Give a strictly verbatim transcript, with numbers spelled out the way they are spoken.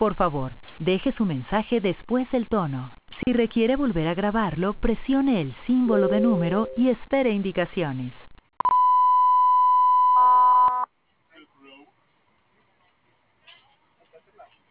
Por favor, deje su mensaje después del tono. Si requiere volver a grabarlo, presione el símbolo de número y espere indicaciones.